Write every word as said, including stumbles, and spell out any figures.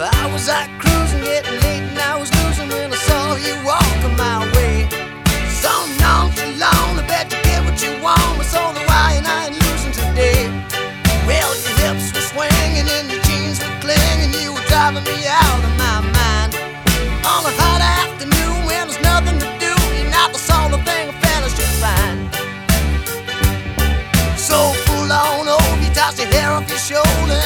I was out cruising, getting late, and I was losing when I saw you walking my way. So nonchalant, I bet you get what you want. I saw the why and I ain't losing today. Well, your hips were swinging and your jeans were clinging. You were driving me out of my mind. On a hot afternoon when there's nothing to do, you're not the sort of thing a fella should find. So full on over, you toss your hair off your shoulder